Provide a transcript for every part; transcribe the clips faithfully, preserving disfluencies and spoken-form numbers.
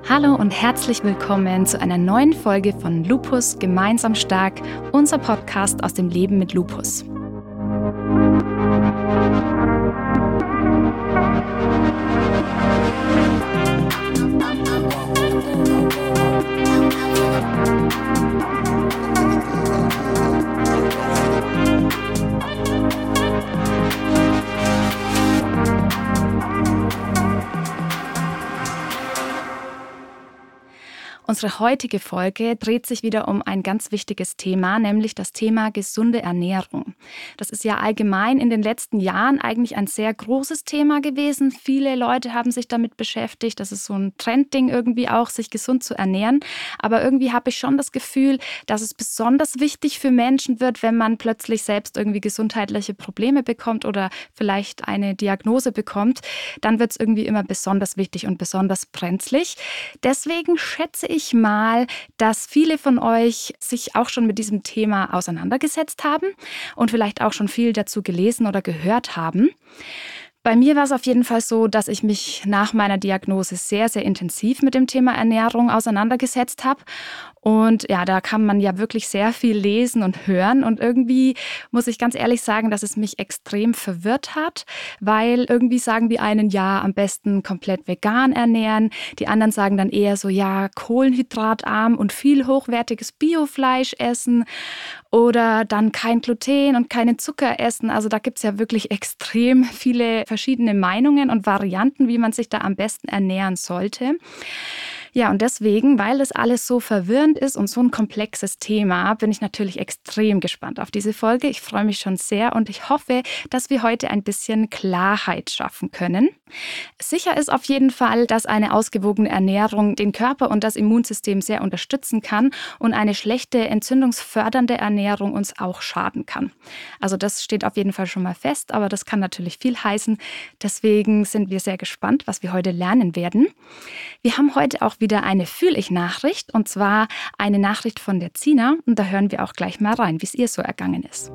Hallo und herzlich willkommen zu einer neuen Folge von Lupus gemeinsam stark, unser Podcast aus dem Leben mit Lupus. Unsere heutige Folge dreht sich wieder um ein ganz wichtiges Thema, nämlich das Thema gesunde Ernährung. Das ist ja allgemein in den letzten Jahren eigentlich ein sehr großes Thema gewesen. Viele Leute haben sich damit beschäftigt. Das ist so ein Trendding irgendwie auch, sich gesund zu ernähren. Aber irgendwie habe ich schon das Gefühl, dass es besonders wichtig für Menschen wird, wenn man plötzlich selbst irgendwie gesundheitliche Probleme bekommt oder vielleicht eine Diagnose bekommt. Dann wird es irgendwie immer besonders wichtig und besonders brenzlig. Deswegen schätze ich mal, dass viele von euch sich auch schon mit diesem Thema auseinandergesetzt haben und vielleicht auch schon viel dazu gelesen oder gehört haben. Bei mir war es auf jeden Fall so, dass ich mich nach meiner Diagnose sehr, sehr intensiv mit dem Thema Ernährung auseinandergesetzt habe. Und ja, da kann man ja wirklich sehr viel lesen und hören. Und irgendwie muss ich ganz ehrlich sagen, dass es mich extrem verwirrt hat, weil irgendwie sagen die einen, ja, am besten komplett vegan ernähren. Die anderen sagen dann eher so, ja, kohlenhydratarm und viel hochwertiges Biofleisch essen oder dann kein Gluten und keinen Zucker essen. Also da gibt es ja wirklich extrem viele verschiedene Meinungen und Varianten, wie man sich da am besten ernähren sollte. Ja, und deswegen, weil das alles so verwirrend ist und so ein komplexes Thema, bin ich natürlich extrem gespannt auf diese Folge. Ich freue mich schon sehr und ich hoffe, dass wir heute ein bisschen Klarheit schaffen können. Sicher ist auf jeden Fall, dass eine ausgewogene Ernährung den Körper und das Immunsystem sehr unterstützen kann und eine schlechte, entzündungsfördernde Ernährung uns auch schaden kann. Also das steht auf jeden Fall schon mal fest, aber das kann natürlich viel heißen. Deswegen sind wir sehr gespannt, was wir heute lernen werden. Wir haben heute auch wieder eine Fühl-ich-Nachricht und zwar eine Nachricht von der Zina und da hören wir auch gleich mal rein, wie es ihr so ergangen ist.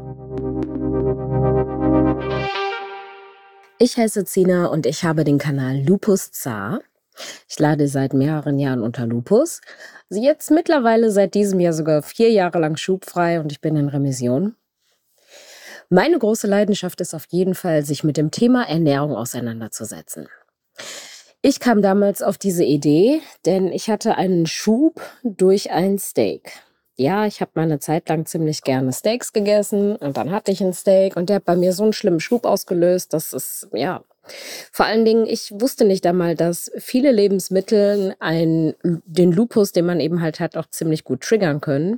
Ich heiße Zina und ich habe den Kanal Lupus Zar. Ich leide seit mehreren Jahren unter Lupus. Also jetzt mittlerweile seit diesem Jahr sogar vier Jahre lang schubfrei und ich bin in Remission. Meine große Leidenschaft ist auf jeden Fall, sich mit dem Thema Ernährung auseinanderzusetzen. Ich kam damals auf diese Idee, denn ich hatte einen Schub durch ein Steak. Ja, ich habe mal eine Zeit lang ziemlich gerne Steaks gegessen und dann hatte ich ein Steak und der hat bei mir so einen schlimmen Schub ausgelöst, dass es, ja, vor allen Dingen, ich wusste nicht einmal, dass viele Lebensmittel einen, den Lupus, den man eben halt hat, auch ziemlich gut triggern können.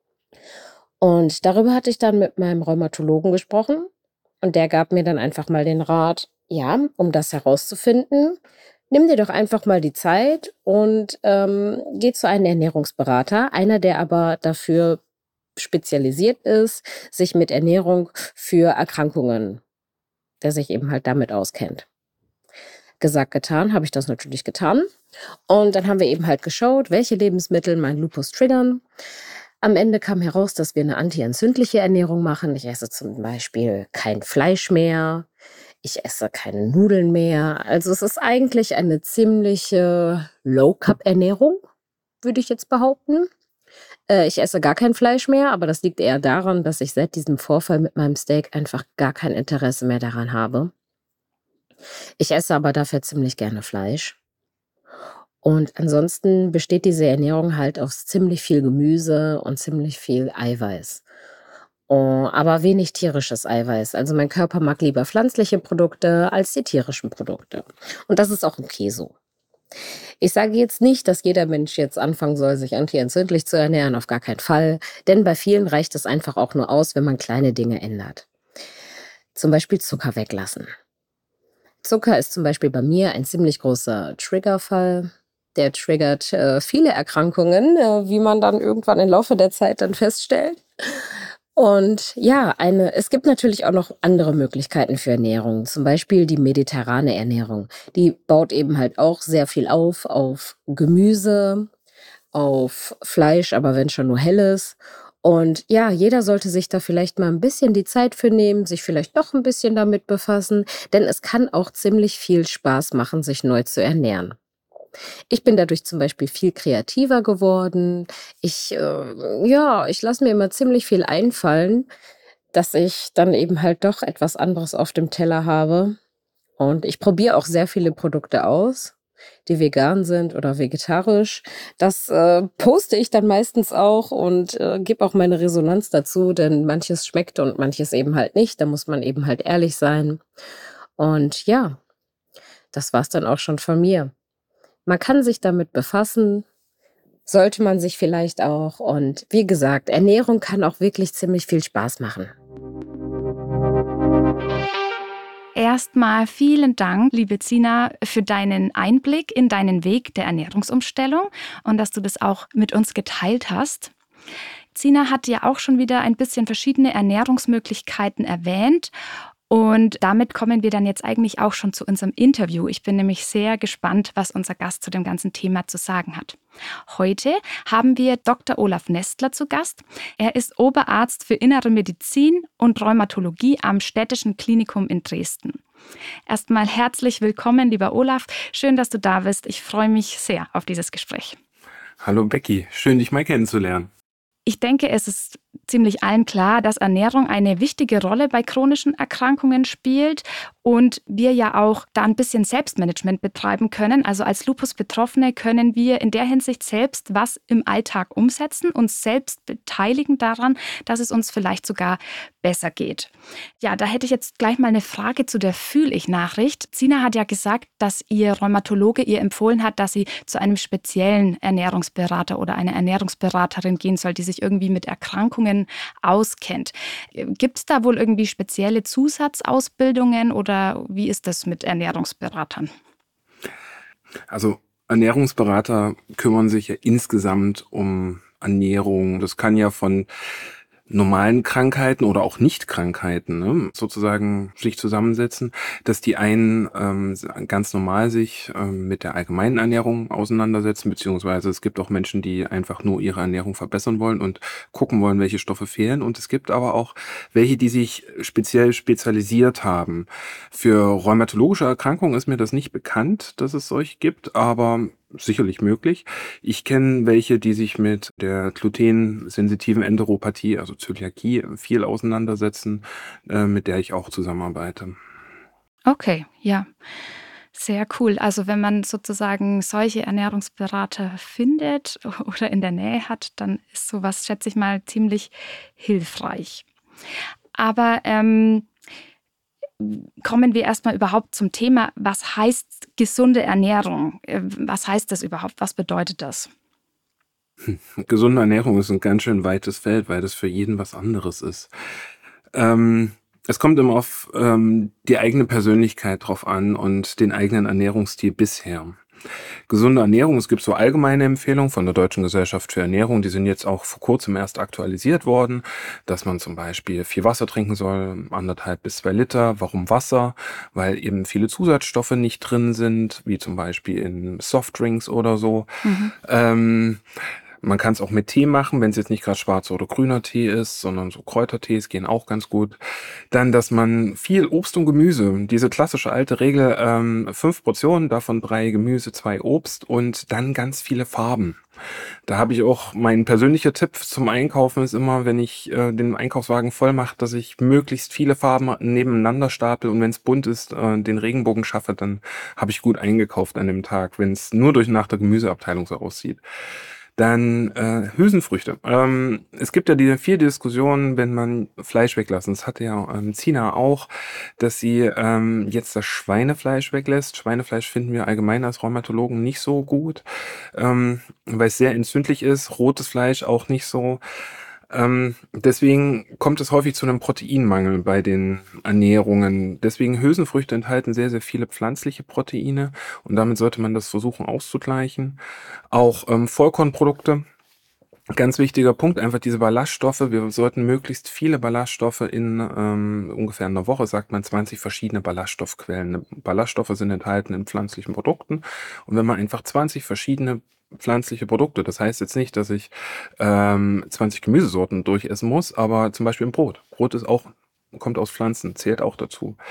Und darüber hatte ich dann mit meinem Rheumatologen gesprochen und der gab mir dann einfach mal den Rat, ja, um das herauszufinden, nimm dir doch einfach mal die Zeit und ähm, geh zu einem Ernährungsberater, einer, der aber dafür spezialisiert ist, sich mit Ernährung für Erkrankungen, der sich eben halt damit auskennt. Gesagt, getan, habe ich das natürlich getan. Und dann haben wir eben halt geschaut, welche Lebensmittel mein Lupus triggern. Am Ende kam heraus, dass wir eine antientzündliche Ernährung machen. Ich esse zum Beispiel kein Fleisch mehr. Ich esse keine Nudeln mehr. Also es ist eigentlich eine ziemliche Low-Carb-Ernährung, würde ich jetzt behaupten. Äh, ich esse gar kein Fleisch mehr, aber das liegt eher daran, dass ich seit diesem Vorfall mit meinem Steak einfach gar kein Interesse mehr daran habe. Ich esse aber dafür ziemlich gerne Fleisch. Und ansonsten besteht diese Ernährung halt aus ziemlich viel Gemüse und ziemlich viel Eiweiß. Oh, aber wenig tierisches Eiweiß. Also mein Körper mag lieber pflanzliche Produkte als die tierischen Produkte. Und das ist auch okay so. Ich sage jetzt nicht, dass jeder Mensch jetzt anfangen soll, sich antientzündlich zu ernähren, auf gar keinen Fall. Denn bei vielen reicht es einfach auch nur aus, wenn man kleine Dinge ändert. Zum Beispiel Zucker weglassen. Zucker ist zum Beispiel bei mir ein ziemlich großer Triggerfall. Der triggert äh, viele Erkrankungen, äh, wie man dann irgendwann im Laufe der Zeit dann feststellt. Und ja, eine, es gibt natürlich auch noch andere Möglichkeiten für Ernährung. Zum Beispiel die mediterrane Ernährung. Die baut eben halt auch sehr viel auf, auf Gemüse, auf Fleisch, aber wenn schon nur helles. Und ja, jeder sollte sich da vielleicht mal ein bisschen die Zeit für nehmen, sich vielleicht doch ein bisschen damit befassen, denn es kann auch ziemlich viel Spaß machen, sich neu zu ernähren. Ich bin dadurch zum Beispiel viel kreativer geworden. Ich, äh, ja, ich lasse mir immer ziemlich viel einfallen, dass ich dann eben halt doch etwas anderes auf dem Teller habe. Und ich probiere auch sehr viele Produkte aus, die vegan sind oder vegetarisch. Das äh, poste ich dann meistens auch und äh, gebe auch meine Resonanz dazu, denn manches schmeckt und manches eben halt nicht. Da muss man eben halt ehrlich sein. Und ja, das war's dann auch schon von mir. Man kann sich damit befassen, sollte man sich vielleicht auch. Und wie gesagt, Ernährung kann auch wirklich ziemlich viel Spaß machen. Erstmal vielen Dank, liebe Zina, für deinen Einblick in deinen Weg der Ernährungsumstellung und dass du das auch mit uns geteilt hast. Zina hat ja auch schon wieder ein bisschen verschiedene Ernährungsmöglichkeiten erwähnt. Und damit kommen wir dann jetzt eigentlich auch schon zu unserem Interview. Ich bin nämlich sehr gespannt, was unser Gast zu dem ganzen Thema zu sagen hat. Heute haben wir Doktor Olaf Nestler zu Gast. Er ist Oberarzt für Innere Medizin und Rheumatologie am Städtischen Klinikum in Dresden. Erstmal herzlich willkommen, lieber Olaf. Schön, dass du da bist. Ich freue mich sehr auf dieses Gespräch. Hallo Becky, schön dich mal kennenzulernen. Ich denke, es ist ziemlich allen klar, dass Ernährung eine wichtige Rolle bei chronischen Erkrankungen spielt und wir ja auch da ein bisschen Selbstmanagement betreiben können. Also als Lupus-Betroffene können wir in der Hinsicht selbst was im Alltag umsetzen, uns selbst beteiligen daran, dass es uns vielleicht sogar besser geht. Ja, da hätte ich jetzt gleich mal eine Frage zu der Fühl-ich-Nachricht. Zina hat ja gesagt, dass ihr Rheumatologe ihr empfohlen hat, dass sie zu einem speziellen Ernährungsberater oder einer Ernährungsberaterin gehen soll, die sich irgendwie mit Erkrankungen auskennt. Gibt es da wohl irgendwie spezielle Zusatzausbildungen oder wie ist das mit Ernährungsberatern? Also Ernährungsberater kümmern sich ja insgesamt um Ernährung. Das kann ja von normalen Krankheiten oder auch Nicht-Krankheiten ne, sozusagen sich zusammensetzen, dass die einen ähm, ganz normal sich ähm, mit der allgemeinen Ernährung auseinandersetzen, beziehungsweise es gibt auch Menschen, die einfach nur ihre Ernährung verbessern wollen und gucken wollen, welche Stoffe fehlen. Und es gibt aber auch welche, die sich speziell spezialisiert haben. Für rheumatologische Erkrankungen ist mir das nicht bekannt, dass es solche gibt, aber sicherlich möglich. Ich kenne welche, die sich mit der glutensensitiven Enteropathie, also Zöliakie, viel auseinandersetzen, äh, mit der ich auch zusammenarbeite. Okay, ja. Sehr cool. Also wenn man sozusagen solche Ernährungsberater findet oder in der Nähe hat, dann ist sowas, schätze ich mal, ziemlich hilfreich. Aber ähm, kommen wir erstmal überhaupt zum Thema, was heißt gesunde Ernährung? Was heißt das überhaupt? Was bedeutet das? Hm. Gesunde Ernährung ist ein ganz schön weites Feld, weil das für jeden was anderes ist. Ähm, es kommt immer auf ähm, die eigene Persönlichkeit drauf an und den eigenen Ernährungsstil bisher. Gesunde Ernährung, es gibt so allgemeine Empfehlungen von der Deutschen Gesellschaft für Ernährung, die sind jetzt auch vor kurzem erst aktualisiert worden, dass man zum Beispiel viel Wasser trinken soll, anderthalb bis zwei Liter. Warum Wasser? Weil eben viele Zusatzstoffe nicht drin sind, wie zum Beispiel in Softdrinks oder so. Mhm. Ähm, Man kann es auch mit Tee machen, wenn es jetzt nicht gerade schwarzer oder grüner Tee ist, sondern so Kräutertees gehen auch ganz gut. Dann, dass man viel Obst und Gemüse, diese klassische alte Regel, ähm, fünf Portionen, davon drei Gemüse, zwei Obst und dann ganz viele Farben. Da habe ich auch, mein persönlicher Tipp zum Einkaufen ist immer, wenn ich äh, den Einkaufswagen voll mache, dass ich möglichst viele Farben nebeneinander stapel und wenn es bunt ist, äh, den Regenbogen schaffe, dann habe ich gut eingekauft an dem Tag, wenn es nur durch nach der Gemüseabteilung so aussieht. Dann äh, Hülsenfrüchte. Ähm, es gibt ja diese vier Diskussionen, wenn man Fleisch weglässt. Das hatte ja ähm, Zina auch, dass sie ähm, jetzt das Schweinefleisch weglässt. Schweinefleisch finden wir allgemein als Rheumatologen nicht so gut, ähm, weil es sehr entzündlich ist. Rotes Fleisch auch nicht so. Ähm, deswegen kommt es häufig zu einem Proteinmangel bei den Ernährungen. Deswegen Hülsenfrüchte enthalten sehr, sehr viele pflanzliche Proteine und damit sollte man das versuchen auszugleichen. Auch ähm, Vollkornprodukte, ganz wichtiger Punkt, einfach diese Ballaststoffe. Wir sollten möglichst viele Ballaststoffe in ähm, ungefähr einer Woche, sagt man, zwanzig verschiedene Ballaststoffquellen. Ballaststoffe sind enthalten in pflanzlichen Produkten und wenn man einfach zwanzig verschiedene pflanzliche Produkte. Das heißt jetzt nicht, dass ich ähm, zwanzig Gemüsesorten durchessen muss, aber zum Beispiel im Brot. Brot ist auch, kommt aus Pflanzen, zählt auch dazu.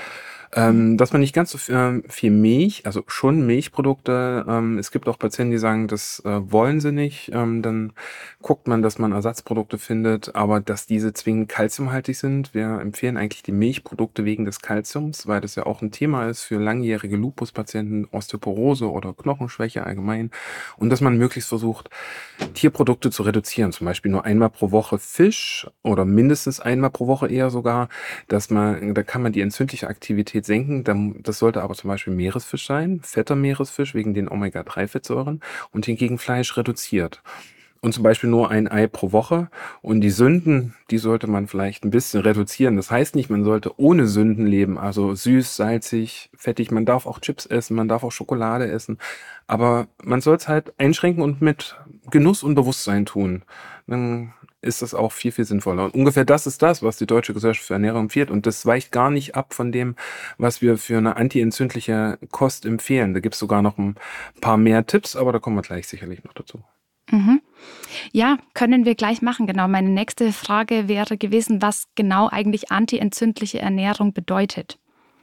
Mhm. Ähm, dass man nicht ganz so viel, viel Milch, also schon Milchprodukte, ähm, es gibt auch Patienten, die sagen, das äh, wollen sie nicht. Ähm, dann guckt man, dass man Ersatzprodukte findet, aber dass diese zwingend kalziumhaltig sind. Wir empfehlen eigentlich die Milchprodukte wegen des Kalziums, weil das ja auch ein Thema ist für langjährige Lupus-Patienten, Osteoporose oder Knochenschwäche allgemein. Und dass man möglichst versucht, Tierprodukte zu reduzieren, zum Beispiel nur einmal pro Woche Fisch oder mindestens einmal pro Woche eher sogar, dass man, da kann man die entzündliche Aktivität senken. Dann- Das sollte aber zum Beispiel Meeresfisch sein, fetter Meeresfisch wegen den Omega drei Fettsäuren und hingegen Fleisch reduziert. Und zum Beispiel nur ein Ei pro Woche. Und die Sünden, die sollte man vielleicht ein bisschen reduzieren. Das heißt nicht, man sollte ohne Sünden leben, also süß, salzig, fettig. Man darf auch Chips essen, man darf auch Schokolade essen. Aber man soll es halt einschränken und mit Genuss und Bewusstsein tun. Dann ist das auch viel, viel sinnvoller. Und ungefähr das ist das, was die Deutsche Gesellschaft für Ernährung empfiehlt. Und das weicht gar nicht ab von dem, was wir für eine antientzündliche Kost empfehlen. Da gibt es sogar noch ein paar mehr Tipps, aber da kommen wir gleich sicherlich noch dazu. Mhm. Ja, können wir gleich machen. Genau. Meine nächste Frage wäre gewesen, was genau eigentlich antientzündliche Ernährung bedeutet.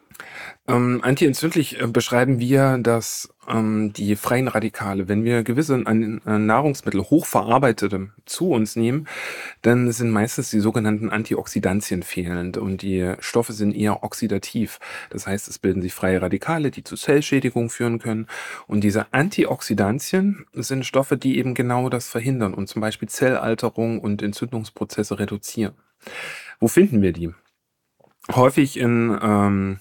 Ähm, antientzündlich äh, beschreiben wir, dass ähm, die freien Radikale, wenn wir gewisse an, äh, Nahrungsmittel, hochverarbeitete, zu uns nehmen, dann sind meistens die sogenannten Antioxidantien fehlend und die Stoffe sind eher oxidativ. Das heißt, es bilden sich freie Radikale, die zu Zellschädigung führen können. Und diese Antioxidantien sind Stoffe, die eben genau das verhindern und zum Beispiel Zellalterung und Entzündungsprozesse reduzieren. Wo finden wir die? Häufig in ähm,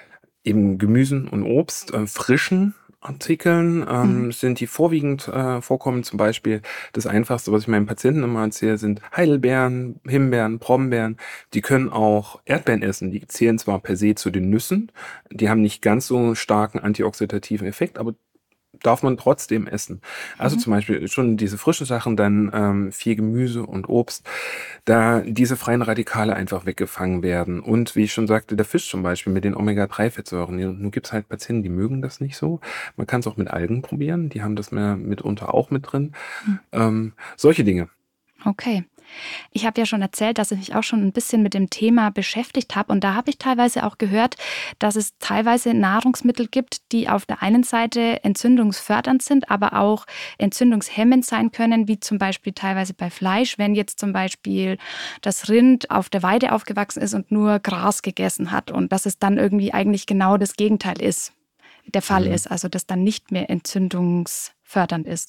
eben Gemüsen und Obst, äh, frischen Artikeln Mhm. ähm, sind die vorwiegend äh, vorkommen. Zum Beispiel das Einfachste, was ich meinen Patienten immer erzähle, sind Heidelbeeren, Himbeeren, Brombeeren. Die können auch Erdbeeren essen. Die zählen zwar per se zu den Nüssen, die haben nicht ganz so starken antioxidativen Effekt, aber darf man trotzdem essen. Also Mhm. zum Beispiel schon diese frischen Sachen, dann ähm, viel Gemüse und Obst, da diese freien Radikale einfach weggefangen werden. Und wie ich schon sagte, der Fisch zum Beispiel mit den Omega drei Fettsäuren. Ja, nun gibt es halt Patienten, die mögen das nicht so. Man kann es auch mit Algen probieren, die haben das mehr mitunter auch mit drin. Mhm. Ähm, solche Dinge. Okay. Ich habe ja schon erzählt, dass ich mich auch schon ein bisschen mit dem Thema beschäftigt habe. Und da habe ich teilweise auch gehört, dass es teilweise Nahrungsmittel gibt, die auf der einen Seite entzündungsfördernd sind, aber auch entzündungshemmend sein können, wie zum Beispiel teilweise bei Fleisch, wenn jetzt zum Beispiel das Rind auf der Weide aufgewachsen ist und nur Gras gegessen hat und dass es dann irgendwie eigentlich genau das Gegenteil ist, der Fall Mhm. ist, also das dann nicht mehr entzündungsfördernd ist.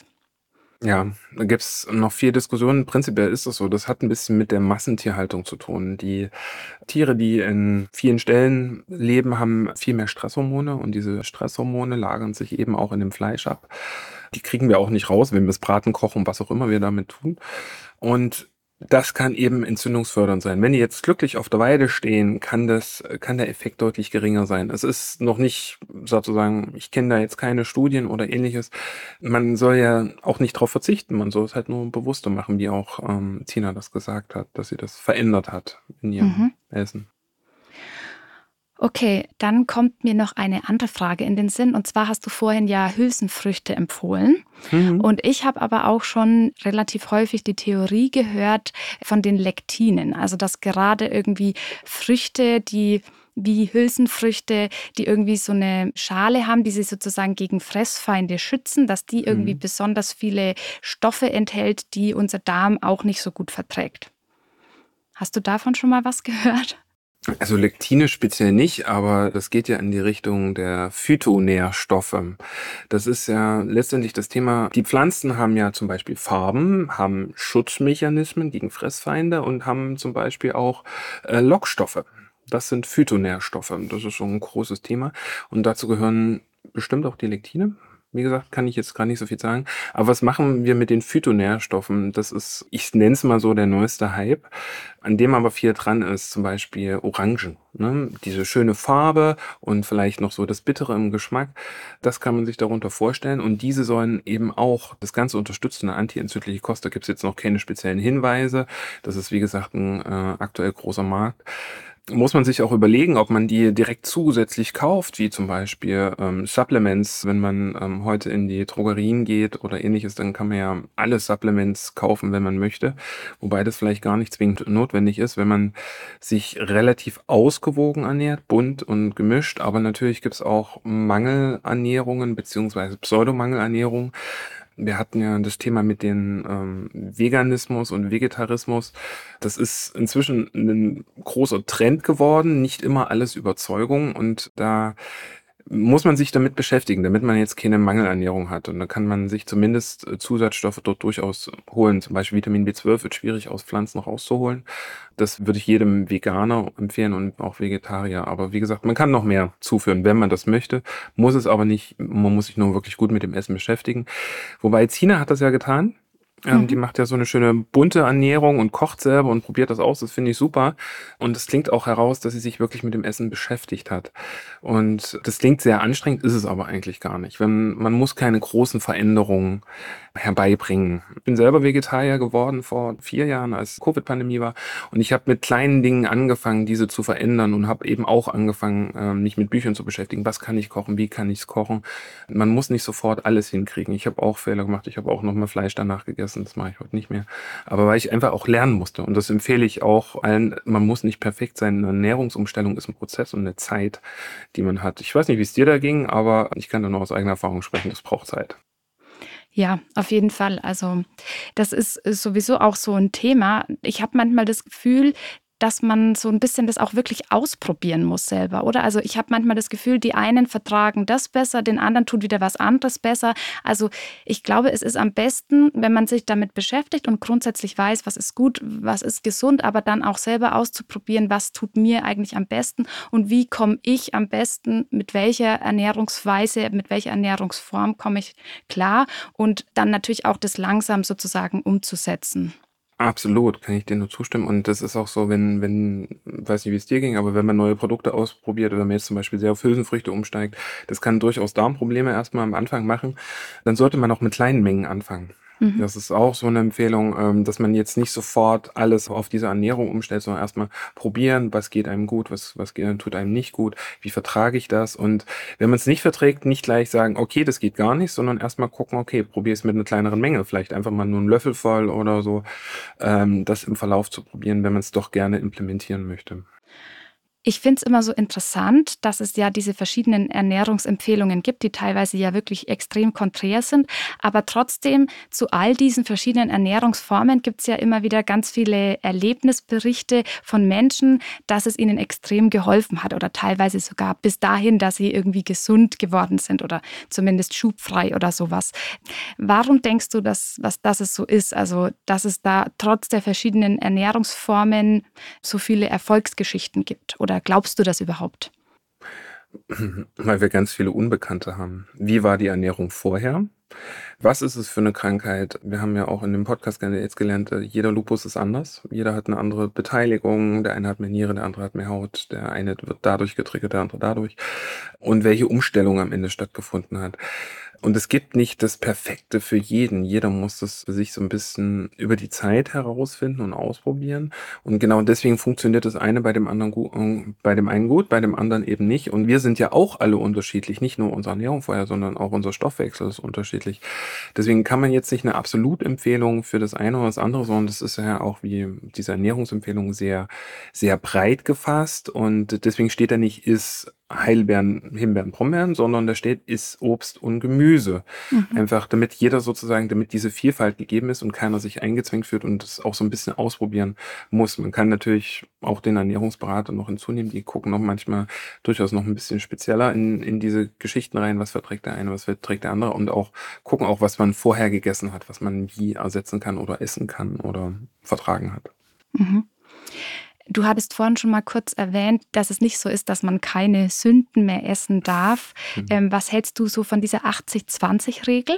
Ja, da gibt's noch viel Diskussionen. Prinzipiell ist es so, das hat ein bisschen mit der Massentierhaltung zu tun. Die Tiere, die in vielen Stellen leben, haben viel mehr Stresshormone und diese Stresshormone lagern sich eben auch in dem Fleisch ab. Die kriegen wir auch nicht raus, wenn wir es braten, kochen, was auch immer wir damit tun. Und das kann eben entzündungsfördernd sein. Wenn die jetzt glücklich auf der Weide stehen, kann das, kann der Effekt deutlich geringer sein. Es ist noch nicht sozusagen, ich kenne da jetzt keine Studien oder ähnliches. Man soll ja auch nicht darauf verzichten. Man soll es halt nur bewusster machen, wie auch ähm, Tina das gesagt hat, dass sie das verändert hat in ihrem Mhm. Essen. Okay, dann kommt mir noch eine andere Frage in den Sinn. Und zwar hast du vorhin ja Hülsenfrüchte empfohlen. Mhm. Und ich habe aber auch schon relativ häufig die Theorie gehört von den Lektinen. Also dass gerade irgendwie Früchte, die wie Hülsenfrüchte, die irgendwie so eine Schale haben, die sie sozusagen gegen Fressfeinde schützen, dass die irgendwie Mhm. besonders viele Stoffe enthält, die unser Darm auch nicht so gut verträgt. Hast du davon schon mal was gehört? Also Lektine speziell nicht, aber das geht ja in die Richtung der Phytonährstoffe. Das ist ja letztendlich das Thema. Die Pflanzen haben ja zum Beispiel Farben, haben Schutzmechanismen gegen Fressfeinde und haben zum Beispiel auch äh, Lockstoffe. Das sind Phytonährstoffe. Das ist so ein großes Thema. Und dazu gehören bestimmt auch die Lektine. Wie gesagt, kann ich jetzt gar nicht so viel sagen. Aber was machen wir mit den Phytonährstoffen? Das ist, ich nenne es mal so, der neueste Hype, an dem aber viel dran ist, zum Beispiel Orangen. Ne? Diese schöne Farbe und vielleicht noch so das Bittere im Geschmack, das kann man sich darunter vorstellen. Und diese sollen eben auch das Ganze unterstützen, eine antientzündliche Kost. Da gibt es jetzt noch keine speziellen Hinweise. Das ist, wie gesagt, ein äh, aktuell großer Markt. muss man sich auch überlegen, ob man die direkt zusätzlich kauft, wie zum Beispiel ähm, Supplements. Wenn man ähm, heute in die Drogerien geht oder ähnliches, dann kann man ja alle Supplements kaufen, wenn man möchte. Wobei das vielleicht gar nicht zwingend notwendig ist, wenn man sich relativ ausgewogen ernährt, bunt und gemischt. Aber natürlich gibt es auch Mangelernährungen beziehungsweise Pseudomangelernährung. Wir hatten ja das Thema mit den ähm, Veganismus und Vegetarismus. Das ist inzwischen ein großer Trend geworden, nicht immer alles Überzeugung. Und da muss man sich damit beschäftigen, damit man jetzt keine Mangelernährung hat. Und da kann man sich zumindest äh, Zusatzstoffe dort durchaus holen. Zum Beispiel Vitamin B zwölf wird schwierig aus Pflanzen rauszuholen. Das würde ich jedem Veganer empfehlen und auch Vegetarier. Aber wie gesagt, man kann noch mehr zuführen, wenn man das möchte. Muss es aber nicht. Man muss sich nur wirklich gut mit dem Essen beschäftigen. Wobei Tina hat das ja getan. Ähm, die Mhm. macht ja so eine schöne bunte Ernährung und kocht selber und probiert das aus. Das finde ich super. Und es klingt auch heraus, dass sie sich wirklich mit dem Essen beschäftigt hat. Und das klingt sehr anstrengend, ist es aber eigentlich gar nicht. Wenn, man muss keine großen Veränderungen herbeibringen. Ich bin selber Vegetarier geworden vor vier Jahren, als Covid-Pandemie war. Und ich habe mit kleinen Dingen angefangen, diese zu verändern und habe eben auch angefangen, ähm, mich mit Büchern zu beschäftigen. Was kann ich kochen? Wie kann ich es kochen? Man muss nicht sofort alles hinkriegen. Ich habe auch Fehler gemacht. Ich habe auch noch mal Fleisch danach gegessen. Das mache ich heute nicht mehr. Aber weil ich einfach auch lernen musste. Und das empfehle ich auch allen. Man muss nicht perfekt sein. Eine Ernährungsumstellung ist ein Prozess und eine Zeit, die man hat. Ich weiß nicht, wie es dir da ging, aber ich kann da nur aus eigener Erfahrung sprechen. Das braucht Zeit. Ja, auf jeden Fall. Also das ist ist sowieso auch so ein Thema. Ich habe manchmal das Gefühl, dass man so ein bisschen das auch wirklich ausprobieren muss selber, oder? Also ich habe manchmal das Gefühl, die einen vertragen das besser, den anderen tut wieder was anderes besser. Also ich glaube, es ist am besten, wenn man sich damit beschäftigt und grundsätzlich weiß, was ist gut, was ist gesund, aber dann auch selber auszuprobieren, was tut mir eigentlich am besten und wie komme ich am besten, mit welcher Ernährungsweise, mit welcher Ernährungsform komme ich klar und dann natürlich auch das langsam sozusagen umzusetzen. Absolut, kann ich dir nur zustimmen. Und das ist auch so, wenn, wenn, weiß nicht, wie es dir ging, aber wenn man neue Produkte ausprobiert oder man jetzt zum Beispiel sehr auf Hülsenfrüchte umsteigt, das kann durchaus Darmprobleme erstmal am Anfang machen, dann sollte man auch mit kleinen Mengen anfangen. Mhm. Das ist auch so eine Empfehlung, ähm, dass man jetzt nicht sofort alles auf diese Ernährung umstellt, sondern erstmal probieren, was geht einem gut, was, was geht, tut einem nicht gut, wie vertrage ich das? Und wenn man es nicht verträgt, nicht gleich sagen, okay, das geht gar nicht, sondern erstmal gucken, okay, probiere es mit einer kleineren Menge, vielleicht einfach mal nur einen Löffel voll oder so, ähm, das im Verlauf zu probieren, wenn man es doch gerne implementieren möchte. Ich finde es immer so interessant, dass es ja diese verschiedenen Ernährungsempfehlungen gibt, die teilweise ja wirklich extrem konträr sind. Aber trotzdem zu all diesen verschiedenen Ernährungsformen gibt es ja immer wieder ganz viele Erlebnisberichte von Menschen, dass es ihnen extrem geholfen hat oder teilweise sogar bis dahin, dass sie irgendwie gesund geworden sind oder zumindest schubfrei oder sowas. Warum denkst du, dass, was, dass es so ist? Also, dass es da trotz der verschiedenen Ernährungsformen so viele Erfolgsgeschichten gibt? Oder glaubst du das überhaupt? Weil wir ganz viele Unbekannte haben. Wie war die Ernährung vorher? Was ist es für eine Krankheit? Wir haben ja auch in dem Podcast jetzt gelernt, äh, jeder Lupus ist anders. Jeder hat eine andere Beteiligung. Der eine hat mehr Niere, der andere hat mehr Haut. Der eine wird dadurch getriggert, der andere dadurch. Und welche Umstellung am Ende stattgefunden hat. Und es gibt nicht das Perfekte für jeden. Jeder muss das für sich so ein bisschen über die Zeit herausfinden und ausprobieren. Und genau deswegen funktioniert das eine bei dem anderen gut, äh, bei dem einen gut, bei dem anderen eben nicht. Und wir sind ja auch alle unterschiedlich. Nicht nur unsere Ernährung vorher, sondern auch unser Stoffwechsel ist unterschiedlich. Deswegen kann man jetzt nicht eine Absolutempfehlung für das eine oder das andere, sondern das ist ja auch wie diese Ernährungsempfehlung sehr, sehr breit gefasst. Und deswegen steht da nicht, ist Heidelbeeren, Himbeeren, Brombeeren, sondern da steht, ist Obst und Gemüse. Mhm. Einfach, damit jeder sozusagen, damit diese Vielfalt gegeben ist und keiner sich eingezwängt fühlt und das auch so ein bisschen ausprobieren muss. Man kann natürlich auch den Ernährungsberater noch hinzunehmen, die gucken noch manchmal durchaus noch ein bisschen spezieller in, in diese Geschichten rein, was verträgt der eine, was verträgt der andere und auch gucken auch, was man vorher gegessen hat, was man wie ersetzen kann oder essen kann oder vertragen hat. Mhm. Du hattest vorhin schon mal kurz erwähnt, dass es nicht so ist, dass man keine Sünden mehr essen darf. Mhm. Ähm, was hältst du so von dieser achtzig zwanzig Regel?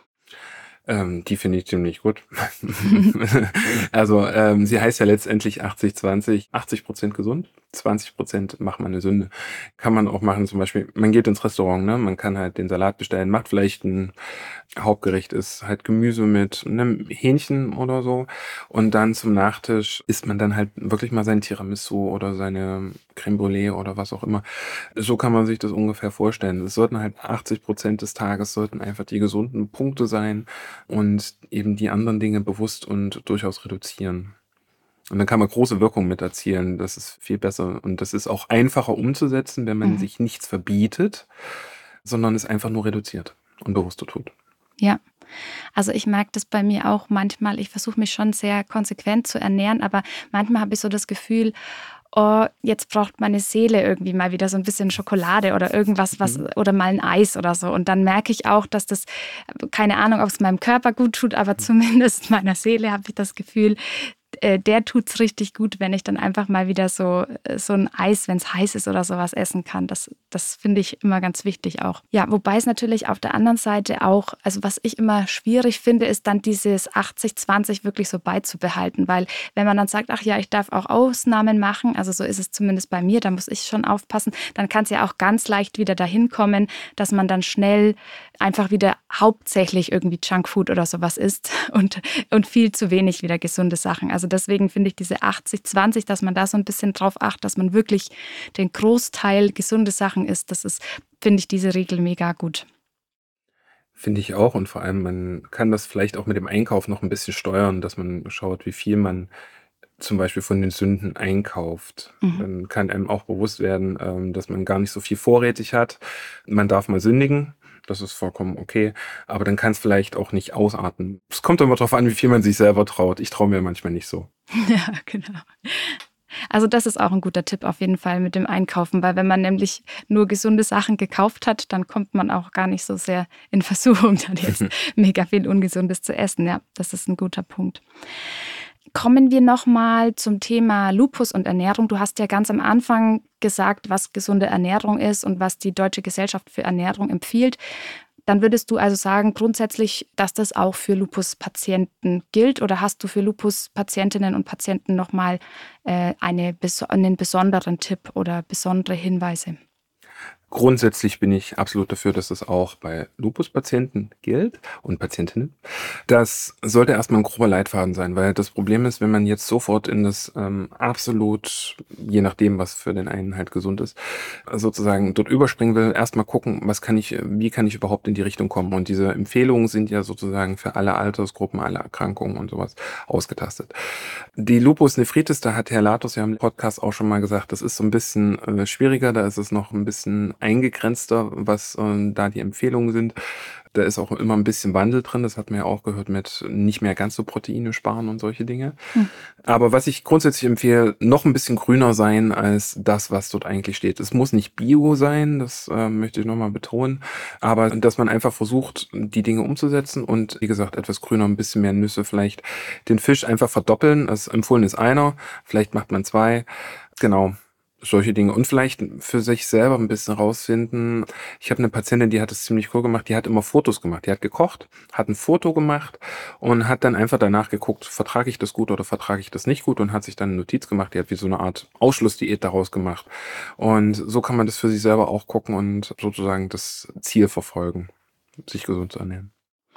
Ähm, die finde ich ziemlich gut. Also ähm, sie heißt ja letztendlich achtzig zwanzig, achtzig Prozent gesund, zwanzig Prozent macht man eine Sünde. Kann man auch machen, zum Beispiel, man geht ins Restaurant, ne? Man kann halt den Salat bestellen, macht vielleicht ein Hauptgericht, ist halt Gemüse mit einem Hähnchen oder so. Und dann zum Nachtisch isst man dann halt wirklich mal sein Tiramisu oder seine Crème Brûlée oder was auch immer. So kann man sich das ungefähr vorstellen. Es sollten halt achtzig Prozent des Tages sollten einfach die gesunden Punkte sein und eben die anderen Dinge bewusst und durchaus reduzieren. Und dann kann man große Wirkung mit erzielen. Das ist viel besser. Und das ist auch einfacher umzusetzen, wenn man Mhm. sich nichts verbietet, sondern es einfach nur reduziert und bewusster tut. Ja, also ich merke das bei mir auch manchmal. Ich versuche mich schon sehr konsequent zu ernähren, aber manchmal habe ich so das Gefühl, oh, jetzt braucht meine Seele irgendwie mal wieder so ein bisschen Schokolade oder irgendwas, was Mhm. oder mal ein Eis oder so. Und dann merke ich auch, dass das, keine Ahnung, ob es meinem Körper gut tut, aber zumindest meiner Seele habe ich das Gefühl, äh, der tut's richtig gut, wenn ich dann einfach mal wieder so, äh, so ein Eis, wenn es heiß ist oder sowas essen kann. Das, das finde ich immer ganz wichtig auch. Ja, wobei es natürlich auf der anderen Seite auch, also was ich immer schwierig finde, ist dann dieses achtzig zwanzig wirklich so beizubehalten, weil wenn man dann sagt, ach ja, ich darf auch Ausnahmen machen, also so ist es zumindest bei mir, da muss ich schon aufpassen, dann kann es ja auch ganz leicht wieder dahin kommen, dass man dann schnell einfach wieder hauptsächlich irgendwie Junkfood oder sowas isst und, und viel zu wenig wieder gesunde Sachen. Also deswegen finde ich diese achtzig zwanzig, dass man da so ein bisschen drauf achtet, dass man wirklich den Großteil gesunde Sachen isst. Das ist, finde ich, diese Regel mega gut. Finde ich auch. Und vor allem, man kann das vielleicht auch mit dem Einkauf noch ein bisschen steuern, dass man schaut, wie viel man zum Beispiel von den Sünden einkauft. Mhm. Dann kann einem auch bewusst werden, ähm, dass man gar nicht so viel vorrätig hat. Man darf mal sündigen. Das ist vollkommen okay. Aber dann kann es vielleicht auch nicht ausarten. Es kommt immer darauf an, wie viel man sich selber traut. Ich traue mir manchmal nicht so. Ja, genau. Also das ist auch ein guter Tipp auf jeden Fall mit dem Einkaufen, weil wenn man nämlich nur gesunde Sachen gekauft hat, dann kommt man auch gar nicht so sehr in Versuchung, dann jetzt mega viel Ungesundes zu essen. Ja, das ist ein guter Punkt. Kommen wir nochmal zum Thema Lupus und Ernährung. Du hast ja ganz am Anfang gesagt, was gesunde Ernährung ist und was die Deutsche Gesellschaft für Ernährung empfiehlt. Dann würdest du also sagen, grundsätzlich, dass das auch für Lupus-Patienten gilt, oder hast du für Lupus-Patientinnen und Patienten nochmal äh, eine, einen besonderen Tipp oder besondere Hinweise? Grundsätzlich bin ich absolut dafür, dass es auch bei Lupus-Patienten gilt und Patientinnen. Das sollte erstmal ein grober Leitfaden sein, weil das Problem ist, wenn man jetzt sofort in das ähm, absolut, je nachdem, was für den einen halt gesund ist, sozusagen dort überspringen will, erstmal gucken, was kann ich, wie kann ich überhaupt in die Richtung kommen. Und diese Empfehlungen sind ja sozusagen für alle Altersgruppen, alle Erkrankungen und sowas ausgetastet. Die Lupus nephritis, da hat Herr Latos ja im Podcast auch schon mal gesagt, das ist so ein bisschen äh, schwieriger, da ist es noch ein bisschen eingegrenzter, was äh, da die Empfehlungen sind. Da ist auch immer ein bisschen Wandel drin, das hat man ja auch gehört mit nicht mehr ganz so Proteine sparen und solche Dinge. Hm. Aber was ich grundsätzlich empfehle, noch ein bisschen grüner sein als das, was dort eigentlich steht. Es muss nicht Bio sein, das äh, möchte ich nochmal betonen, aber dass man einfach versucht, die Dinge umzusetzen und wie gesagt, etwas grüner, ein bisschen mehr Nüsse, vielleicht den Fisch einfach verdoppeln. Das empfohlen ist einer, vielleicht macht man zwei. Genau. Solche Dinge. Und vielleicht für sich selber ein bisschen rausfinden. Ich habe eine Patientin, die hat es ziemlich cool gemacht. Die hat immer Fotos gemacht. Die hat gekocht, hat ein Foto gemacht und hat dann einfach danach geguckt, vertrage ich das gut oder vertrage ich das nicht gut, und hat sich dann eine Notiz gemacht. Die hat wie so eine Art Ausschlussdiät daraus gemacht. Und so kann man das für sich selber auch gucken und sozusagen das Ziel verfolgen, sich gesund zu ernähren.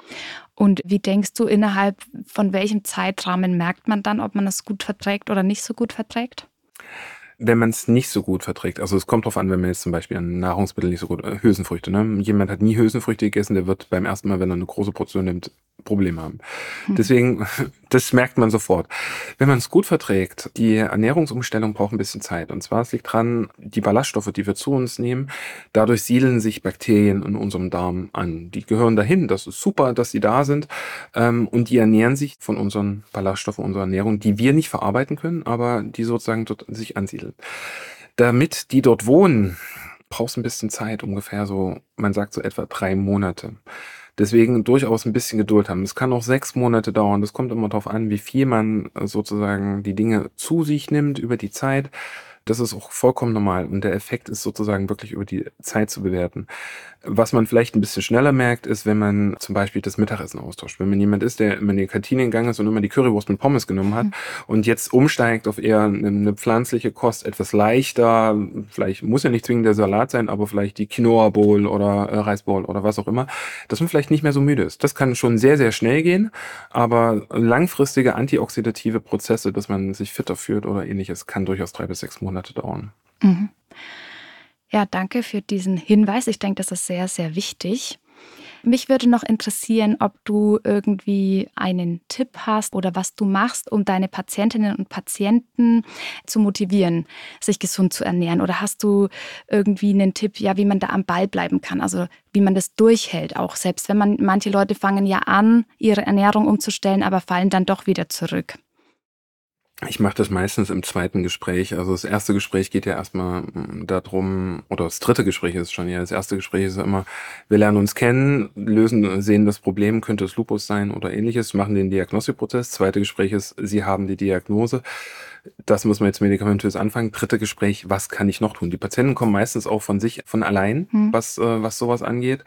Und wie denkst du, innerhalb von welchem Zeitrahmen merkt man dann, ob man es gut verträgt oder nicht so gut verträgt? Wenn man es nicht so gut verträgt, also es kommt drauf an, wenn man jetzt zum Beispiel an Nahrungsmittel nicht so gut, äh, Hülsenfrüchte, ne? Jemand hat nie Hülsenfrüchte gegessen, der wird beim ersten Mal, wenn er eine große Portion nimmt, Probleme haben. Hm. Deswegen, das merkt man sofort. Wenn man es gut verträgt, die Ernährungsumstellung braucht ein bisschen Zeit. Und zwar, es liegt dran, die Ballaststoffe, die wir zu uns nehmen, dadurch siedeln sich Bakterien in unserem Darm an. Die gehören dahin, das ist super, dass sie da sind. Ähm, und die ernähren sich von unseren Ballaststoffen, unserer Ernährung, die wir nicht verarbeiten können, aber die sozusagen dort sich ansiedeln. Damit die dort wohnen, braucht es ein bisschen Zeit, ungefähr so, man sagt so etwa drei Monate. Deswegen durchaus ein bisschen Geduld haben. Es kann auch sechs Monate dauern. Das kommt immer darauf an, wie viel man sozusagen die Dinge zu sich nimmt über die Zeit. Das ist auch vollkommen normal und der Effekt ist sozusagen wirklich über die Zeit zu bewerten. Was man vielleicht ein bisschen schneller merkt, ist, wenn man zum Beispiel das Mittagessen austauscht. Wenn man jemand ist, der immer in die Kantine gegangen ist und immer die Currywurst mit Pommes genommen hat und jetzt umsteigt auf eher eine, eine pflanzliche Kost, etwas leichter, vielleicht muss ja nicht zwingend der Salat sein, aber vielleicht die Quinoa Bowl oder äh, Reis Bowl oder was auch immer, dass man vielleicht nicht mehr so müde ist. Das kann schon sehr, sehr schnell gehen, aber langfristige antioxidative Prozesse, dass man sich fitter fühlt oder ähnliches, kann durchaus drei bis sechs Monate dauern. Mhm. Ja, danke für diesen Hinweis. Ich denke, das ist sehr, sehr wichtig. Mich würde noch interessieren, ob du irgendwie einen Tipp hast oder was du machst, um deine Patientinnen und Patienten zu motivieren, sich gesund zu ernähren. Oder hast du irgendwie einen Tipp, ja, wie man da am Ball bleiben kann? Also wie man das durchhält, auch selbst wenn man, manche Leute fangen ja an, ihre Ernährung umzustellen, aber fallen dann doch wieder zurück. Ich mache das meistens im zweiten Gespräch. Also das erste Gespräch geht ja erstmal mm, darum, oder das dritte Gespräch ist es schon, ja. Das erste Gespräch ist ja immer, wir lernen uns kennen, lösen, sehen das Problem, könnte es Lupus sein oder ähnliches, machen den Diagnostikprozess. Zweite Gespräch ist, Sie haben die Diagnose. Das muss man jetzt medikamentös anfangen. Dritte Gespräch, was kann ich noch tun? Die Patienten kommen meistens auch von sich, von allein, Hm. was, äh, was sowas angeht.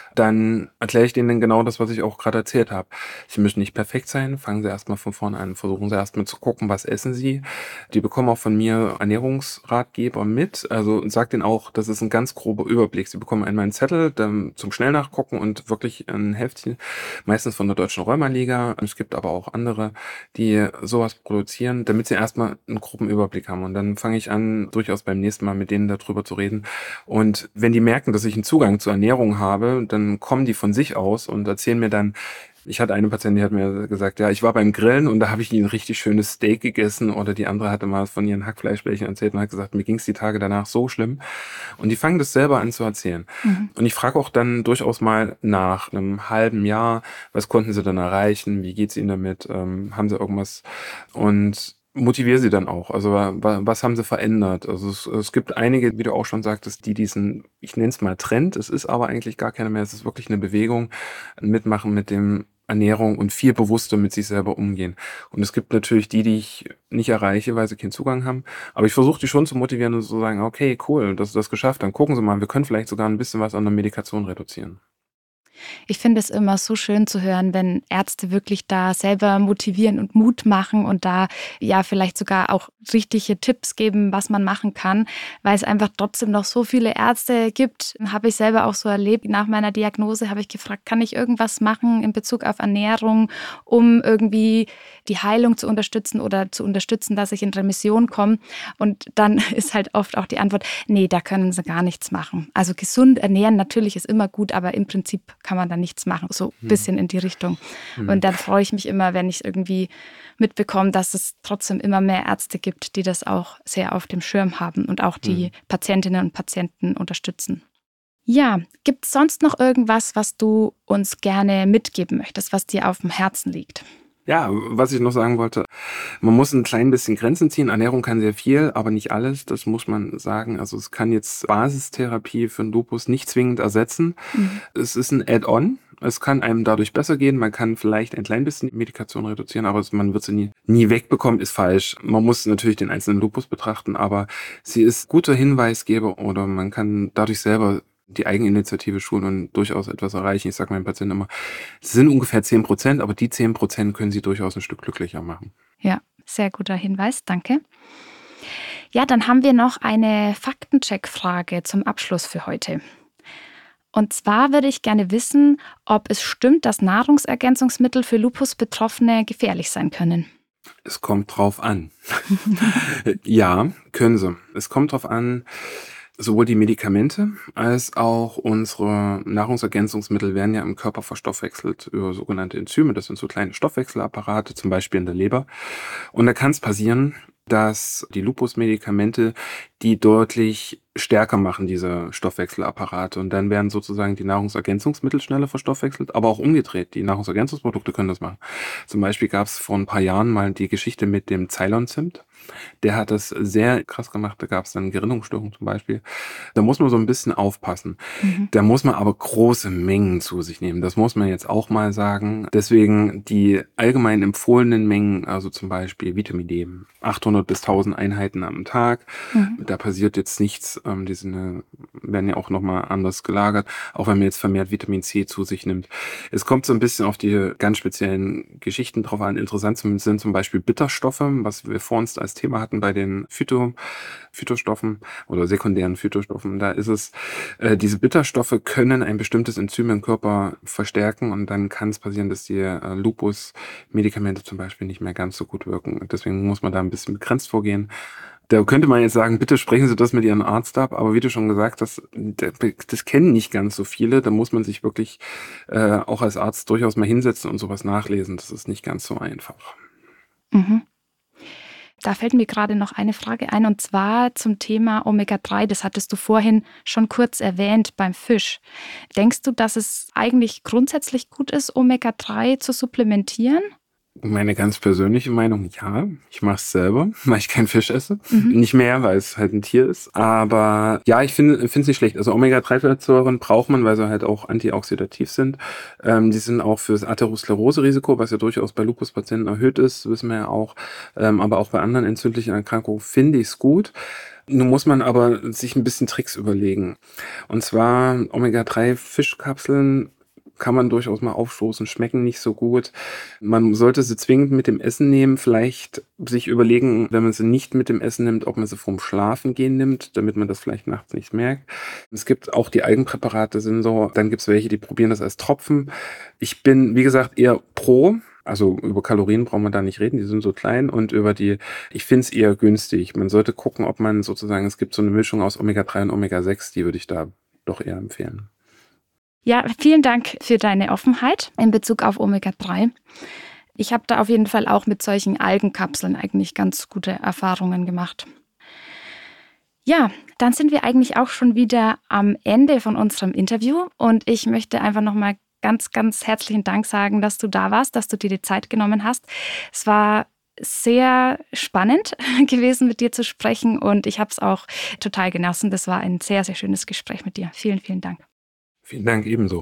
Dann erkläre ich denen genau das, was ich auch gerade erzählt habe. Sie müssen nicht perfekt sein, fangen Sie erstmal von vorne an, versuchen Sie erstmal zu gucken, was essen Sie. Die bekommen auch von mir Ernährungsratgeber mit, also sag denen auch, das ist ein ganz grober Überblick. Sie bekommen einmal einen Zettel dann zum schnell nachgucken und wirklich ein Heftchen, meistens von der Deutschen Rheuma-Liga. Es gibt aber auch andere, die sowas produzieren, damit sie erstmal einen groben Überblick haben. Und dann fange ich an, durchaus beim nächsten Mal mit denen darüber zu reden. Und wenn die merken, dass ich einen Zugang zur Ernährung habe, dann kommen die von sich aus und erzählen mir dann, ich hatte eine Patientin, die hat mir gesagt, ja, ich war beim Grillen und da habe ich ein richtig schönes Steak gegessen, oder die andere hatte mal von ihren Hackfleischbällchen erzählt und hat gesagt, mir ging es die Tage danach so schlimm. Und die fangen das selber an zu erzählen. Mhm. Und ich frage auch dann durchaus mal nach einem halben Jahr, was konnten sie dann erreichen, wie geht's ihnen damit, ähm, haben sie irgendwas, und motiviere sie dann auch. Also wa- was haben sie verändert? Also es, es gibt einige, wie du auch schon sagtest, die diesen, ich nenne es mal Trend, es ist aber eigentlich gar keine mehr, es ist wirklich eine Bewegung, ein Mitmachen mit dem Ernährung und viel bewusster mit sich selber umgehen. Und es gibt natürlich die, die ich nicht erreiche, weil sie keinen Zugang haben. Aber ich versuche die schon zu motivieren und zu sagen, okay, cool, dass du das geschafft, dann gucken Sie mal, wir können vielleicht sogar ein bisschen was an der Medikation reduzieren. Ich finde es immer so schön zu hören, wenn Ärzte wirklich da selber motivieren und Mut machen und da ja vielleicht sogar auch richtige Tipps geben, was man machen kann, weil es einfach trotzdem noch so viele Ärzte gibt. Habe ich selber auch so erlebt. Nach meiner Diagnose habe ich gefragt, kann ich irgendwas machen in Bezug auf Ernährung, um irgendwie die Heilung zu unterstützen oder zu unterstützen, dass ich in Remission komme. Und dann ist halt oft auch die Antwort, nee, da können sie gar nichts machen. Also gesund ernähren natürlich ist immer gut, aber im Prinzip kann man da nichts machen, so ein bisschen in die Richtung. Hm. Und dann freue ich mich immer, wenn ich irgendwie mitbekomme, dass es trotzdem immer mehr Ärzte gibt, die das auch sehr auf dem Schirm haben und auch die Hm. Patientinnen und Patienten unterstützen. Ja, gibt es sonst noch irgendwas, was du uns gerne mitgeben möchtest, was dir auf dem Herzen liegt? Ja, was ich noch sagen wollte, man muss ein klein bisschen Grenzen ziehen. Ernährung kann sehr viel, aber nicht alles, das muss man sagen. Also es kann jetzt Basistherapie für einen Lupus nicht zwingend ersetzen. Mhm. Es ist ein Add-on. Es kann einem dadurch besser gehen. Man kann vielleicht ein klein bisschen die Medikation reduzieren, aber es- man wird sie nie, nie wegbekommen, ist falsch. Man muss natürlich den einzelnen Lupus betrachten, aber sie ist guter Hinweisgeber, oder man kann dadurch selber die Eigeninitiative schulen und durchaus etwas erreichen. Ich sage meinen Patienten immer, es sind ungefähr zehn Prozent, aber die zehn Prozent können sie durchaus ein Stück glücklicher machen. Ja, sehr guter Hinweis, danke. Ja, dann haben wir noch eine Faktencheck-Frage zum Abschluss für heute. Und zwar würde ich gerne wissen, ob es stimmt, dass Nahrungsergänzungsmittel für Lupus-Betroffene gefährlich sein können. Es kommt drauf an. Ja, können sie. Es kommt drauf an, sowohl die Medikamente als auch unsere Nahrungsergänzungsmittel werden ja im Körper verstoffwechselt über sogenannte Enzyme. Das sind so kleine Stoffwechselapparate, zum Beispiel in der Leber. Und da kann es passieren, dass die Lupus-Medikamente die deutlich stärker machen, diese Stoffwechselapparate. Und dann werden sozusagen die Nahrungsergänzungsmittel schneller verstoffwechselt, aber auch umgedreht. Die Nahrungsergänzungsprodukte können das machen. Zum Beispiel gab es vor ein paar Jahren mal die Geschichte mit dem Ceylon-Zimt. Der hat das sehr krass gemacht. Da gab es dann Gerinnungsstörungen zum Beispiel. Da muss man so ein bisschen aufpassen. Mhm. Da muss man aber große Mengen zu sich nehmen. Das muss man jetzt auch mal sagen. Deswegen die allgemein empfohlenen Mengen, also zum Beispiel Vitamin D, achthundert bis tausend Einheiten am Tag. Mhm. Da passiert jetzt nichts. Ähm, die sind, äh, werden ja auch nochmal anders gelagert, auch wenn man jetzt vermehrt Vitamin C zu sich nimmt. Es kommt so ein bisschen auf die ganz speziellen Geschichten drauf an. Interessant sind zum Beispiel Bitterstoffe, was wir vor uns als Thema hatten bei den Phyto, Phytostoffen oder sekundären Phytostoffen. Da ist es, äh, diese Bitterstoffe können ein bestimmtes Enzym im Körper verstärken und dann kann es passieren, dass die äh, Lupus-Medikamente zum Beispiel nicht mehr ganz so gut wirken. Deswegen muss man da ein bisschen begrenzt vorgehen. Da könnte man jetzt sagen, bitte sprechen Sie das mit Ihrem Arzt ab, aber wie du schon gesagt hast, das, das kennen nicht ganz so viele. Da muss man sich wirklich äh, auch als Arzt durchaus mal hinsetzen und sowas nachlesen. Das ist nicht ganz so einfach. Mhm. Da fällt mir gerade noch eine Frage ein, und zwar zum Thema Omega drei. Das hattest du vorhin schon kurz erwähnt beim Fisch. Denkst du, dass es eigentlich grundsätzlich gut ist, Omega drei zu supplementieren? Meine ganz persönliche Meinung, ja. Ich mache es selber, weil ich keinen Fisch esse. Mhm. Nicht mehr, weil es halt ein Tier ist. Aber ja, ich finde es nicht schlecht. Also Omega drei Fettsäuren braucht man, weil sie halt auch antioxidativ sind. Ähm, die sind auch fürs Atherosklerose-Risiko, was ja durchaus bei Lupus-Patienten erhöht ist, wissen wir ja auch. Ähm, aber auch bei anderen entzündlichen Erkrankungen finde ich es gut. Nun muss man aber sich ein bisschen Tricks überlegen. Und zwar Omega drei Fischkapseln kann man durchaus mal aufstoßen, schmecken nicht so gut. Man sollte sie zwingend mit dem Essen nehmen, vielleicht sich überlegen, wenn man sie nicht mit dem Essen nimmt, ob man sie vorm Schlafengehen nimmt, damit man das vielleicht nachts nicht merkt. Es gibt auch die Eigenpräparate, sind so, dann gibt es welche, die probieren das als Tropfen. Ich bin, wie gesagt, eher pro. Also über Kalorien brauchen wir da nicht reden, die sind so klein, und über die, ich finde es eher günstig. Man sollte gucken, ob man sozusagen, es gibt so eine Mischung aus Omega drei und Omega sechs, die würde ich da doch eher empfehlen. Ja, vielen Dank für deine Offenheit in Bezug auf Omega drei. Ich habe da auf jeden Fall auch mit solchen Algenkapseln eigentlich ganz gute Erfahrungen gemacht. Ja, dann sind wir eigentlich auch schon wieder am Ende von unserem Interview, und ich möchte einfach nochmal ganz, ganz herzlichen Dank sagen, dass du da warst, dass du dir die Zeit genommen hast. Es war sehr spannend gewesen, mit dir zu sprechen, und ich habe es auch total genossen. Das war ein sehr, sehr schönes Gespräch mit dir. Vielen, vielen Dank. Vielen Dank, ebenso.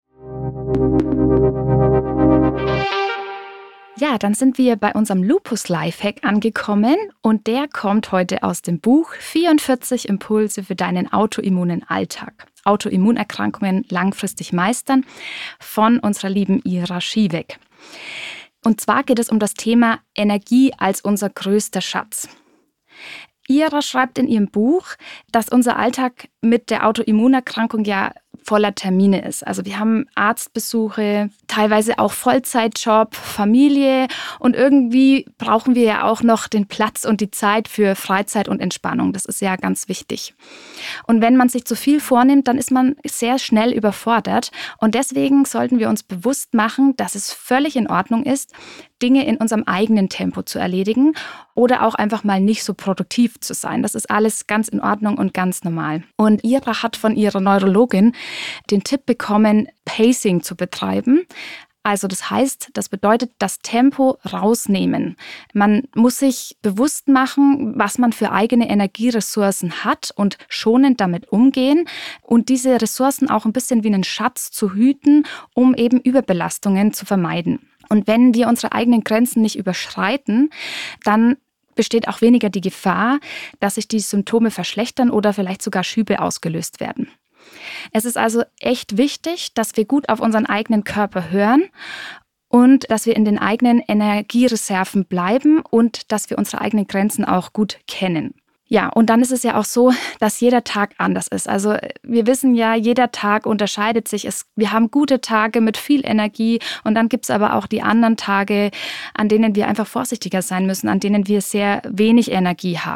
Ja, dann sind wir bei unserem Lupus-Lifehack angekommen, und der kommt heute aus dem Buch vierundvierzig Impulse für deinen autoimmunen Alltag. Autoimmunerkrankungen langfristig meistern von unserer lieben Ira Schiebeck. Und zwar geht es um das Thema Energie als unser größter Schatz. Ira schreibt in ihrem Buch, dass unser Alltag mit der Autoimmunerkrankung ja voller Termine ist. Also wir haben Arztbesuche, teilweise auch Vollzeitjob, Familie, und irgendwie brauchen wir ja auch noch den Platz und die Zeit für Freizeit und Entspannung. Das ist ja ganz wichtig. Und wenn man sich zu viel vornimmt, dann ist man sehr schnell überfordert, und deswegen sollten wir uns bewusst machen, dass es völlig in Ordnung ist, Dinge in unserem eigenen Tempo zu erledigen oder auch einfach mal nicht so produktiv zu sein. Das ist alles ganz in Ordnung und ganz normal. Und Ira hat von ihrer Neurologin den Tipp bekommen, Pacing zu betreiben. Also das heißt, das bedeutet das Tempo rausnehmen. Man muss sich bewusst machen, was man für eigene Energieressourcen hat und schonend damit umgehen und diese Ressourcen auch ein bisschen wie einen Schatz zu hüten, um eben Überbelastungen zu vermeiden. Und wenn wir unsere eigenen Grenzen nicht überschreiten, dann besteht auch weniger die Gefahr, dass sich die Symptome verschlechtern oder vielleicht sogar Schübe ausgelöst werden. Es ist also echt wichtig, dass wir gut auf unseren eigenen Körper hören und dass wir in den eigenen Energiereserven bleiben und dass wir unsere eigenen Grenzen auch gut kennen. Ja, und dann ist es ja auch so, dass jeder Tag anders ist. Also wir wissen ja, jeder Tag unterscheidet sich. Es, wir haben gute Tage mit viel Energie, und dann gibt es aber auch die anderen Tage, an denen wir einfach vorsichtiger sein müssen, an denen wir sehr wenig Energie haben.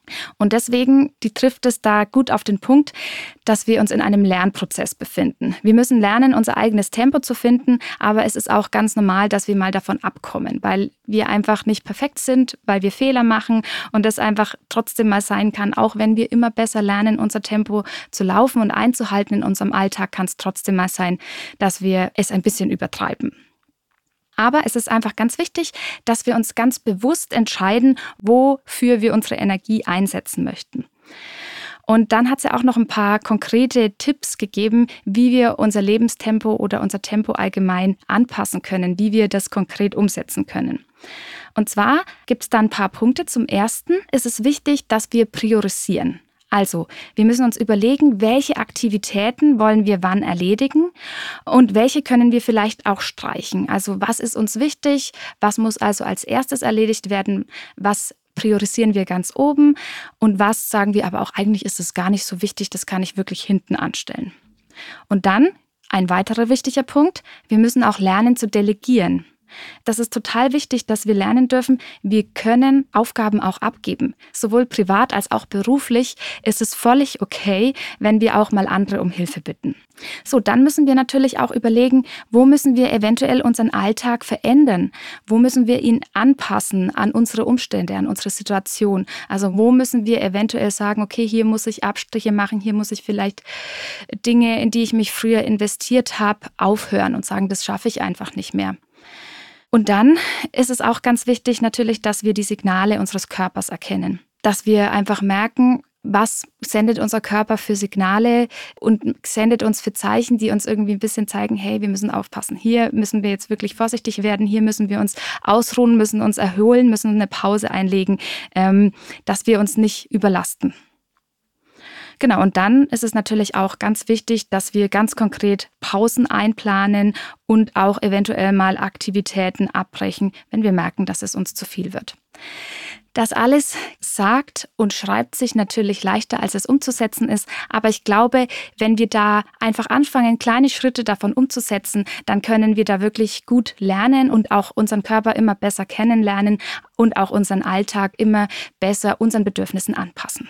Und deswegen, die trifft es da gut auf den Punkt, dass wir uns in einem Lernprozess befinden. Wir müssen lernen, unser eigenes Tempo zu finden, aber es ist auch ganz normal, dass wir mal davon abkommen, weil wir einfach nicht perfekt sind, weil wir Fehler machen und es einfach trotzdem mal sein kann, auch wenn wir immer besser lernen, unser Tempo zu laufen und einzuhalten in unserem Alltag, kann es trotzdem mal sein, dass wir es ein bisschen übertreiben. Aber es ist einfach ganz wichtig, dass wir uns ganz bewusst entscheiden, wofür wir unsere Energie einsetzen möchten. Und dann hat sie auch noch ein paar konkrete Tipps gegeben, wie wir unser Lebenstempo oder unser Tempo allgemein anpassen können, wie wir das konkret umsetzen können. Und zwar gibt es da ein paar Punkte. Zum Ersten ist es wichtig, dass wir priorisieren. Also, wir müssen uns überlegen, welche Aktivitäten wollen wir wann erledigen und welche können wir vielleicht auch streichen. Also, was ist uns wichtig, was muss also als erstes erledigt werden, was priorisieren wir ganz oben und was sagen wir aber auch, eigentlich ist es gar nicht so wichtig, das kann ich wirklich hinten anstellen. Und dann, ein weiterer wichtiger Punkt, wir müssen auch lernen zu delegieren. Das ist total wichtig, dass wir lernen dürfen, wir können Aufgaben auch abgeben. Sowohl privat als auch beruflich ist es völlig okay, wenn wir auch mal andere um Hilfe bitten. So, dann müssen wir natürlich auch überlegen, wo müssen wir eventuell unseren Alltag verändern? Wo müssen wir ihn anpassen an unsere Umstände, an unsere Situation? Also wo müssen wir eventuell sagen, okay, hier muss ich Abstriche machen, hier muss ich vielleicht Dinge, in die ich mich früher investiert habe, aufhören und sagen, das schaffe ich einfach nicht mehr. Und dann ist es auch ganz wichtig natürlich, dass wir die Signale unseres Körpers erkennen. Dass wir einfach merken, was sendet unser Körper für Signale und sendet uns für Zeichen, die uns irgendwie ein bisschen zeigen, hey, wir müssen aufpassen. Hier müssen wir jetzt wirklich vorsichtig werden, hier müssen wir uns ausruhen, müssen uns erholen, müssen eine Pause einlegen, ähm, dass wir uns nicht überlasten. Genau, und dann ist es natürlich auch ganz wichtig, dass wir ganz konkret Pausen einplanen und auch eventuell mal Aktivitäten abbrechen, wenn wir merken, dass es uns zu viel wird. Das alles sagt und schreibt sich natürlich leichter, als es umzusetzen ist. Aber ich glaube, wenn wir da einfach anfangen, kleine Schritte davon umzusetzen, dann können wir da wirklich gut lernen und auch unseren Körper immer besser kennenlernen und auch unseren Alltag immer besser unseren Bedürfnissen anpassen.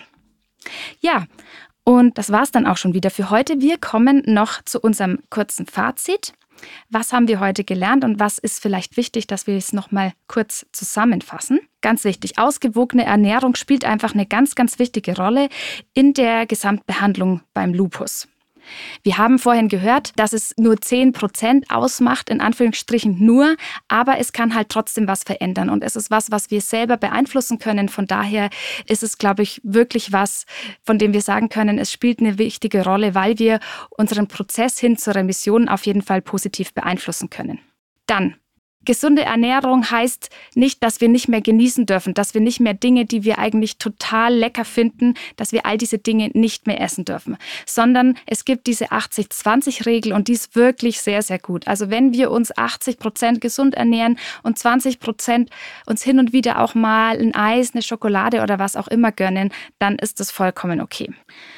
Ja, und das war's dann auch schon wieder für heute. Wir kommen noch zu unserem kurzen Fazit. Was haben wir heute gelernt und was ist vielleicht wichtig, dass wir es nochmal kurz zusammenfassen? Ganz wichtig, ausgewogene Ernährung spielt einfach eine ganz, ganz wichtige Rolle in der Gesamtbehandlung beim Lupus. Wir haben vorhin gehört, dass es nur zehn Prozent ausmacht, in Anführungsstrichen nur, aber es kann halt trotzdem was verändern und es ist was, was wir selber beeinflussen können. Von daher ist es, glaube ich, wirklich was, von dem wir sagen können, es spielt eine wichtige Rolle, weil wir unseren Prozess hin zur Remission auf jeden Fall positiv beeinflussen können. Dann gesunde Ernährung heißt nicht, dass wir nicht mehr genießen dürfen, dass wir nicht mehr Dinge, die wir eigentlich total lecker finden, dass wir all diese Dinge nicht mehr essen dürfen, sondern es gibt diese achtzig zwanzig Regel und die ist wirklich sehr, sehr gut. Also wenn wir uns achtzig Prozent gesund ernähren und zwanzig Prozent uns hin und wieder auch mal ein Eis, eine Schokolade oder was auch immer gönnen, dann ist das vollkommen okay.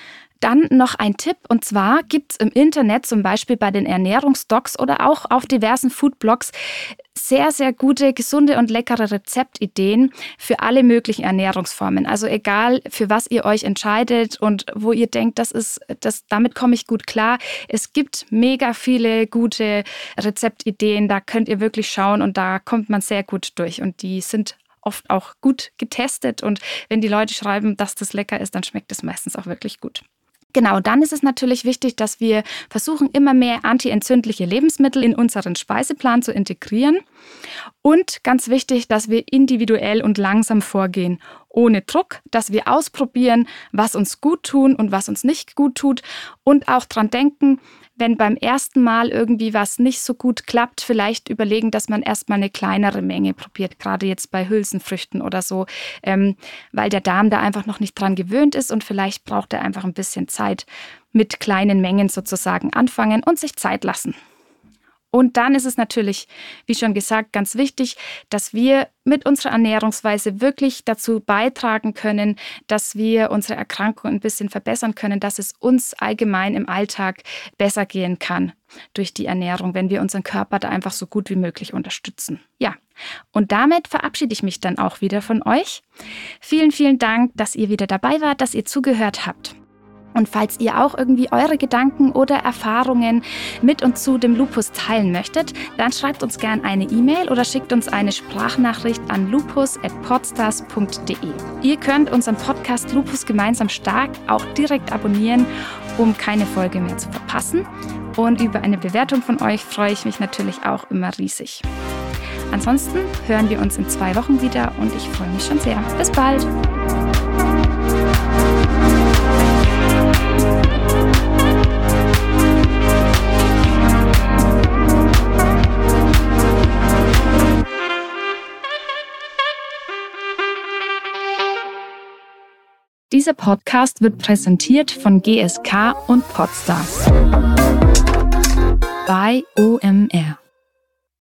Dann noch ein Tipp, und zwar gibt es im Internet, zum Beispiel bei den Ernährungsdocs oder auch auf diversen Foodblogs, sehr, sehr gute, gesunde und leckere Rezeptideen für alle möglichen Ernährungsformen. Also egal, für was ihr euch entscheidet und wo ihr denkt, das ist, das, damit komme ich gut klar. Es gibt mega viele gute Rezeptideen, da könnt ihr wirklich schauen und da kommt man sehr gut durch und die sind oft auch gut getestet und wenn die Leute schreiben, dass das lecker ist, dann schmeckt es meistens auch wirklich gut. Genau, dann ist es natürlich wichtig, dass wir versuchen, immer mehr antientzündliche Lebensmittel in unseren Speiseplan zu integrieren. Und ganz wichtig, dass wir individuell und langsam vorgehen, ohne Druck, dass wir ausprobieren, was uns gut tun und was uns nicht gut tut. Und auch dran denken, wenn beim ersten Mal irgendwie was nicht so gut klappt, vielleicht überlegen, dass man erstmal eine kleinere Menge probiert, gerade jetzt bei Hülsenfrüchten oder so, ähm, weil der Darm da einfach noch nicht dran gewöhnt ist und vielleicht braucht er einfach ein bisschen Zeit, mit kleinen Mengen sozusagen anfangen und sich Zeit lassen. Und dann ist es natürlich, wie schon gesagt, ganz wichtig, dass wir mit unserer Ernährungsweise wirklich dazu beitragen können, dass wir unsere Erkrankung ein bisschen verbessern können, dass es uns allgemein im Alltag besser gehen kann durch die Ernährung, wenn wir unseren Körper da einfach so gut wie möglich unterstützen. Ja, und damit verabschiede ich mich dann auch wieder von euch. Vielen, vielen Dank, dass ihr wieder dabei wart, dass ihr zugehört habt. Und falls ihr auch irgendwie eure Gedanken oder Erfahrungen mit und zu dem Lupus teilen möchtet, dann schreibt uns gerne eine E-Mail oder schickt uns eine Sprachnachricht an lupus at podstars punkt de. Ihr könnt unseren Podcast Lupus gemeinsam stark auch direkt abonnieren, um keine Folge mehr zu verpassen. Und über eine Bewertung von euch freue ich mich natürlich auch immer riesig. Ansonsten hören wir uns in zwei Wochen wieder und ich freue mich schon sehr. Bis bald! Dieser Podcast wird präsentiert von G S K und Podstars bei O M R.